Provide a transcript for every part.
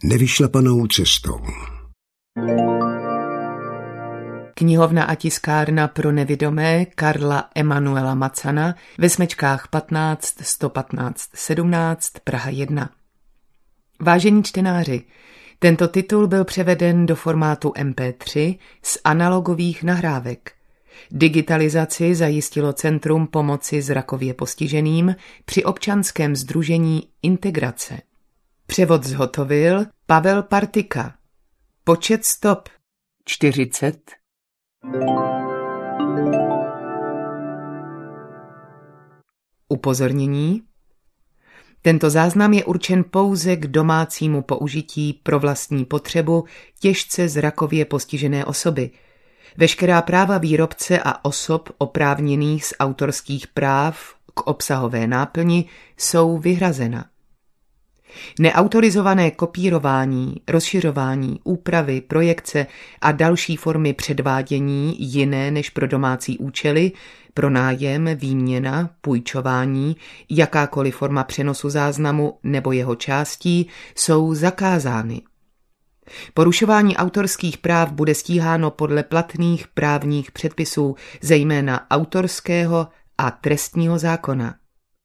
Nevyšlapanou cestou. Knihovna a tiskárna pro nevidomé Karla Emanuela Macana ve Smečkách 15 115 17 Praha 1. Vážení čtenáři, tento titul byl převeden do formátu MP3 z analogových nahrávek. Digitalizaci zajistilo Centrum pomoci zrakově postiženým při občanském sdružení Integrace. Převod zhotovil Pavel Partika. Počet stop 40. Upozornění. Tento záznam je určen pouze k domácímu použití pro vlastní potřebu těžce zrakově postižené osoby. Veškerá práva výrobce a osob oprávněných z autorských práv k obsahové náplni jsou vyhrazena. Neautorizované kopírování, rozšiřování, úpravy, projekce a další formy předvádění jiné než pro domácí účely, pronájem, výměna, půjčování, jakákoliv forma přenosu záznamu nebo jeho částí jsou zakázány. Porušování autorských práv bude stíháno podle platných právních předpisů, zejména autorského a trestního zákona.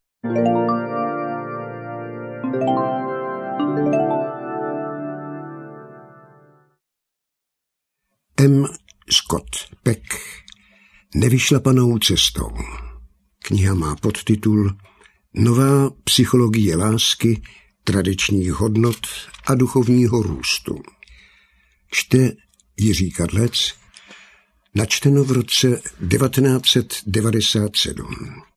M. Scott Peck. Nevyšlapanou cestou. Kniha má podtitul Nová psychologie lásky, tradičních hodnot a duchovního růstu. Čte Jiří Kadlec, načteno v roce 1997.